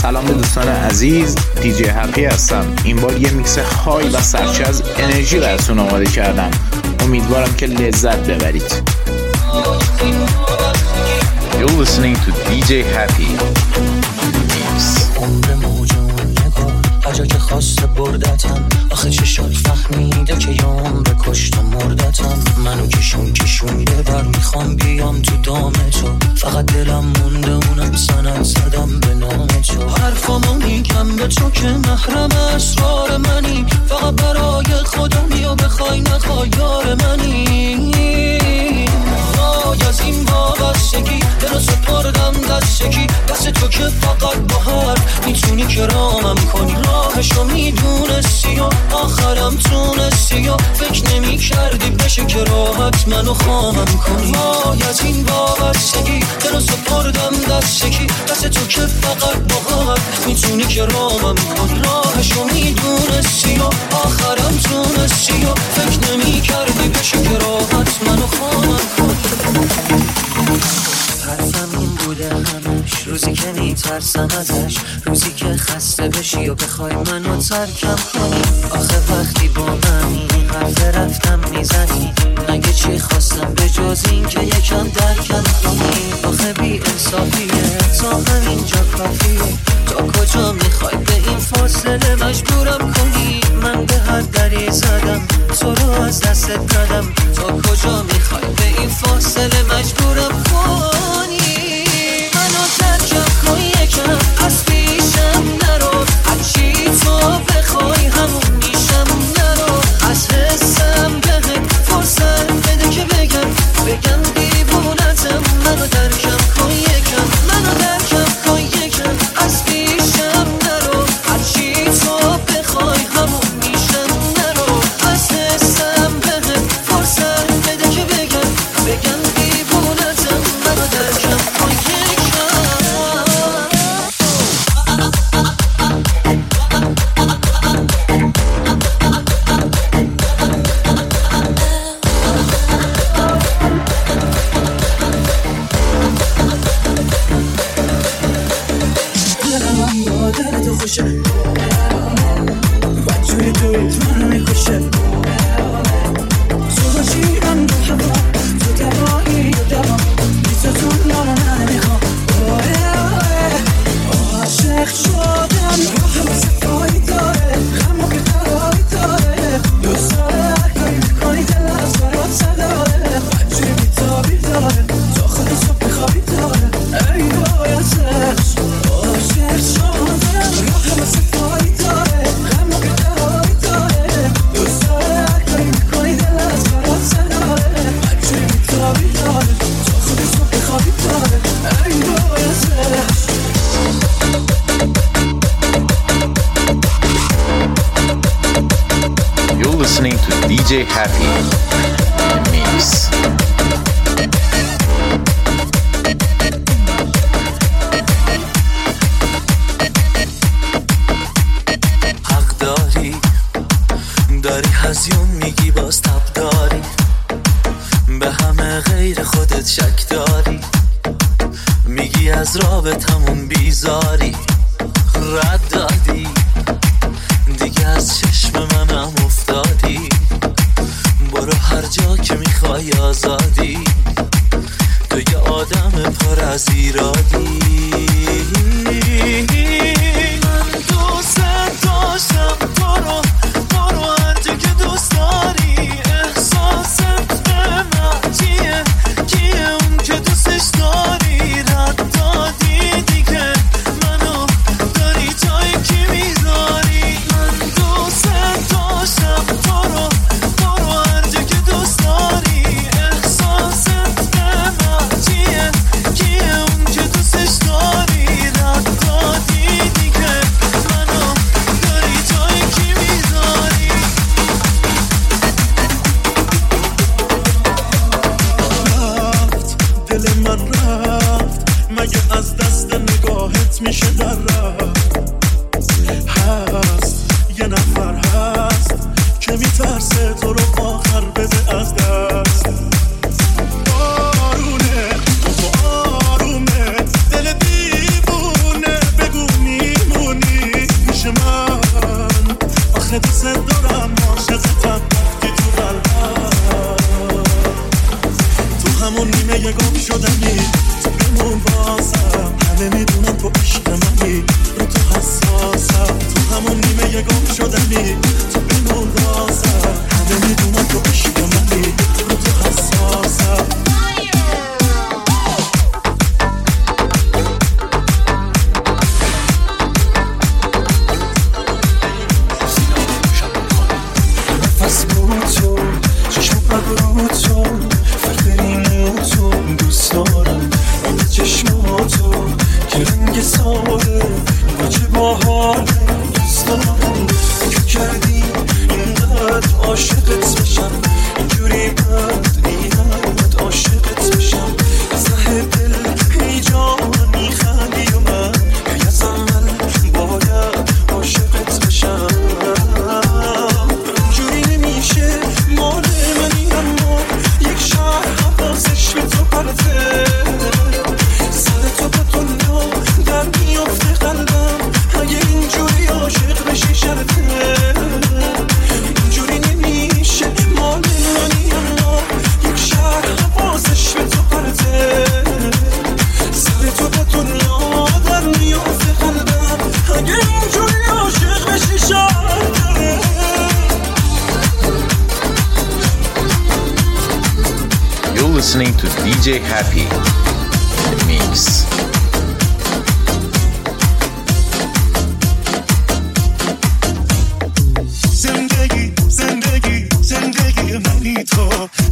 سلام به دوستان عزیز، دیجی هپی هستم. این بار یه میکس های و سرچه از انرژی براتون آماده کردم. امیدوارم که لذت ببرید. You're listening to DJ Happy Mix. هر جا که خواسته بردتم، آخه چشات فهمیده که یام به کشت مردتم. منو کشون یه بر میخوام بیام تو دام تو، فقط دلم مونده اونم سند زدم به نام تو. حرفامو میگم به تو که محرم اسرار منی، فقط برای خودم یا بخوای نخوای یار منی. وای از این وابستگی دلو سپردم دستگی، دست تو که فقط با حرف میتونی کرامم کنی. راهشو میدونستی و آخرم تونستی و فکر نمی کردی بشه که راحت منو خواهم کنی. وای از این وابستگی دلو سپردم دستگی، دست تو که فقط با حرف میتونی کرامم کنی. راهشو میدونستی و آخرم تونستی و فکر نمی کردی بشه که راحت منو خواهم کنی. حرفم این بوده همش، روزی که میترسم ازش، روزی که خسته بشی و بخوای منو ترکم کنی. آخه وقتی با منی حرف رفتم میزنی، مگه چی خواستم به جز این که یکم درکم کنی. آخه بی انصافیه تا همینجا کافیه، تا کجا میخوای به این فاصله مجبورم کنی. من به هر دری زدم تو رو از دست دادم، تا کجا میخوای به این فاصله مجبورم کنی. منو ترکم کن یکم از پیشم نرو، هرچی تو بخوای همون میشم نرو. از حسم بهت فرصت بده که بگم دیوونتم. منو ترکم کن یکم، منو ترکم کن یکم از پیشم نرو، هرچی تو بخوای همون میشم نرو. از حسم بهت فرصت بده که بگم دیوونتم. منو ترکم کن یکم. Listening to DJ Happy Mix. حق داری هزیون میگی باز تب داری، به همه غیر خودت شک داری، میگی از رابطمون بیزاری. رد دادی دیگه از چشم منم افتادی، برو هر جا که میخوای آزادی. تو یه آدم پر از ایرادی. من دوست داشتم برو هر جا که دوست داری. احساست به من کیه اون که دوستش داری. رد دادی دیگه منو داری جای کی میذاری. من دوست داشتم برو هر جا که دوست داری. احساست به من کیه اون که دوستش داری. رد دادی دیگه منو داری جای کی میذاری. رفت دل من رفت، مگه از دست نگاهت میشه در رفت. هست یه نفر هست که میترسه تو رو آخر بده از دست. آرونه تو آرومه دل دیوونه، بگو میری رنگ ساده با چه باحال دوست دارم که کردی اینقدر عاشقت بشم اینجوری بد اینقدر عاشقت بشم از ته دل ای جان میخندی و من از اول باید عاشقت بشم اینجوری نمیشه مال منی اما یک شهر حواسش به تو پرته سر تو به دنیا در میافته قلبم اگه اینجوری عاشق بشی شرطه اینجوری نمیشه مال منی اما یک شهر حواسش به تو پرته سر تو به دنیا در میافته قلبم اگه اینجوری عاشق بشی شرطه You're listening to DJ Happy in the mix. زندگی منی تو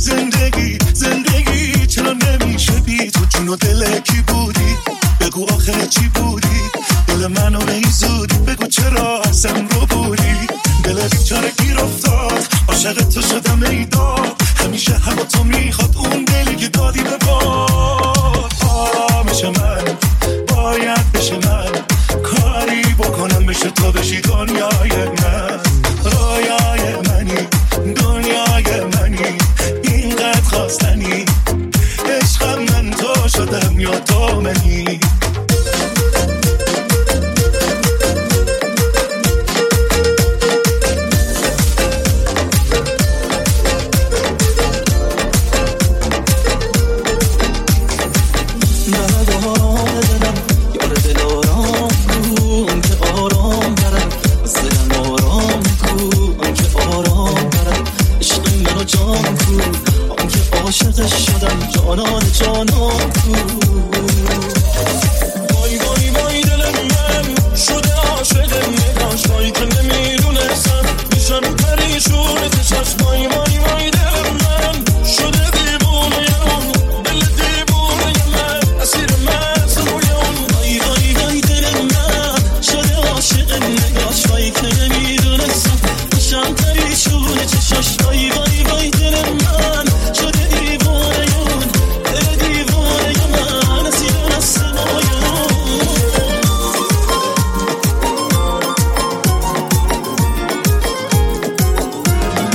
زندگی چرا نمیشه بی تو جون و دل کی بودی بگو آخه چی بودی دل منو بیزودی بگو چرا ازم رو بودی دل بیچاره گیر افتاد عاشق تو شدم ای داد همیشه هوا تو میخواد اون دلی که دادی به باد آرامش من باید بشه من کاری بکنم بشه تو بشی دنیای من رویای منی دنیای منی اینقدر خواستنی عشقم من تو شدم یا تو منی